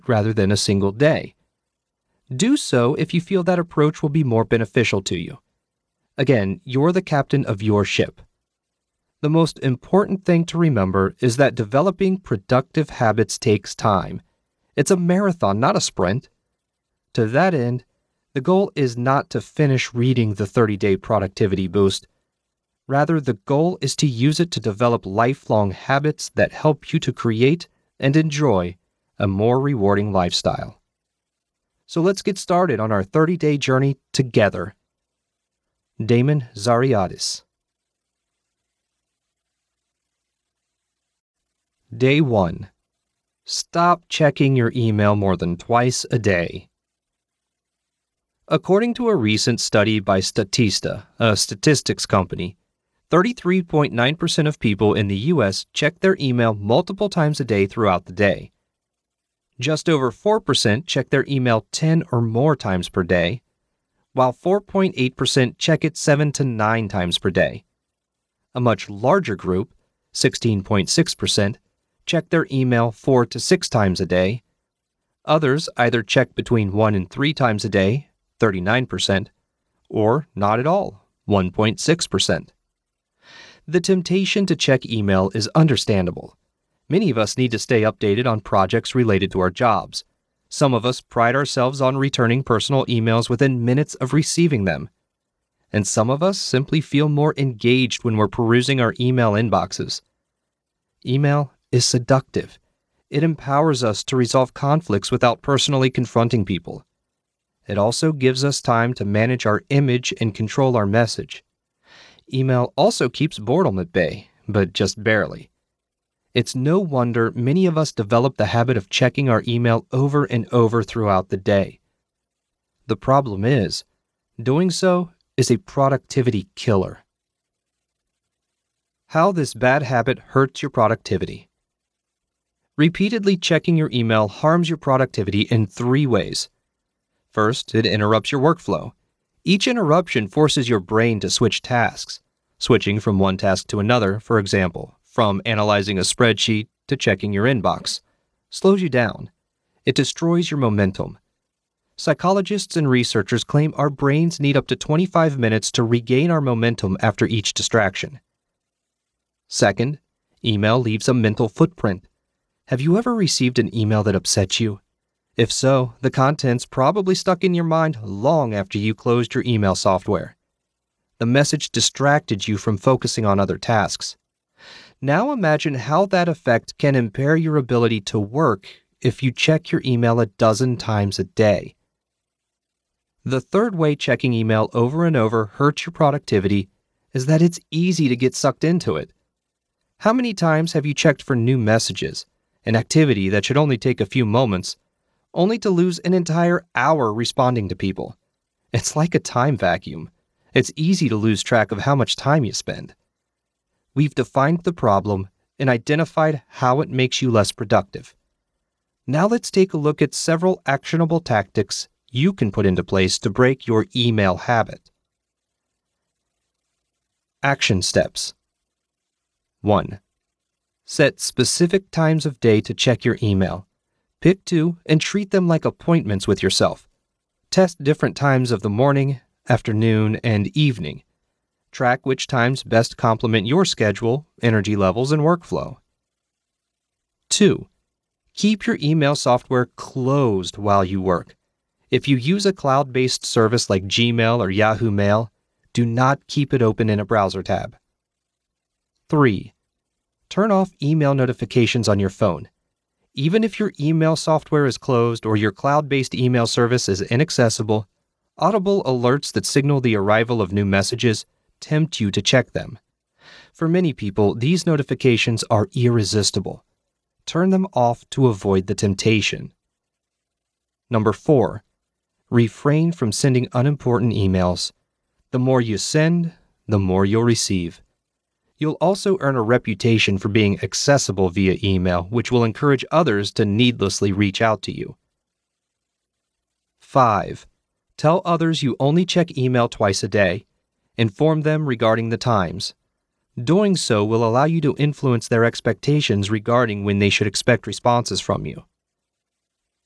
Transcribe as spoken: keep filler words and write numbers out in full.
rather than a single day. Do so if you feel that approach will be more beneficial to you. Again, you're the captain of your ship. The most important thing to remember is that developing productive habits takes time. It's a marathon, not a sprint. To that end, the goal is not to finish reading the thirty-day productivity boost. Rather, the goal is to use it to develop lifelong habits that help you to create and enjoy a more rewarding lifestyle. So let's get started on our thirty-day journey together. Damon Zariadis. Day one. Stop checking your email more than twice a day. According to a recent study by Statista, a statistics company, thirty-three point nine percent of people in the U S check their email multiple times a day throughout the day. Just over four percent check their email ten or more times per day, while four point eight percent check it seven to nine times per day. A much larger group, sixteen point six percent, check their email four to six times a day. Others either check between one and three times a day, thirty-nine percent, or not at all, one point six percent. The temptation to check email is understandable. Many of us need to stay updated on projects related to our jobs. Some of us pride ourselves on returning personal emails within minutes of receiving them. And some of us simply feel more engaged when we're perusing our email inboxes. Email is seductive. It empowers us to resolve conflicts without personally confronting people. It also gives us time to manage our image and control our message. Email also keeps boredom at bay, but just barely. It's no wonder many of us develop the habit of checking our email over and over throughout the day. The problem is, doing so is a productivity killer. How this bad habit hurts your productivity. Repeatedly checking your email harms your productivity in three ways. First, it interrupts your workflow. Each interruption forces your brain to switch tasks, switching from one task to another, for example, from analyzing a spreadsheet to checking your inbox, slows you down. It destroys your momentum. Psychologists and researchers claim our brains need up to twenty-five minutes to regain our momentum after each distraction. Second, email leaves a mental footprint. Have you ever received an email that upset you? If so, the contents probably stuck in your mind long after you closed your email software. The message distracted you from focusing on other tasks. Now imagine how that effect can impair your ability to work if you check your email a dozen times a day. The third way checking email over and over hurts your productivity is that it's easy to get sucked into it. How many times have you checked for new messages, an activity that should only take a few moments, only to lose an entire hour responding to people? It's like a time vacuum. It's easy to lose track of how much time you spend. We've defined the problem and identified how it makes you less productive. Now let's take a look at several actionable tactics you can put into place to break your email habit. Action steps. one. Set specific times of day to check your email. Pick two and treat them like appointments with yourself. Test different times of the morning, afternoon, and evening. Track which times best complement your schedule, energy levels, and workflow. two. Keep your email software closed while you work. If you use a cloud-based service like Gmail or Yahoo Mail, do not keep it open in a browser tab. three. Turn off email notifications on your phone. Even if your email software is closed or your cloud-based email service is inaccessible, audible alerts that signal the arrival of new messages tempt you to check them. For many people, these notifications are irresistible. Turn them off to avoid the temptation. Number four, refrain from sending unimportant emails. The more you send, the more you'll receive. You'll also earn a reputation for being accessible via email, which will encourage others to needlessly reach out to you. five. Tell others you only check email twice a day. Inform them regarding the times. Doing so will allow you to influence their expectations regarding when they should expect responses from you.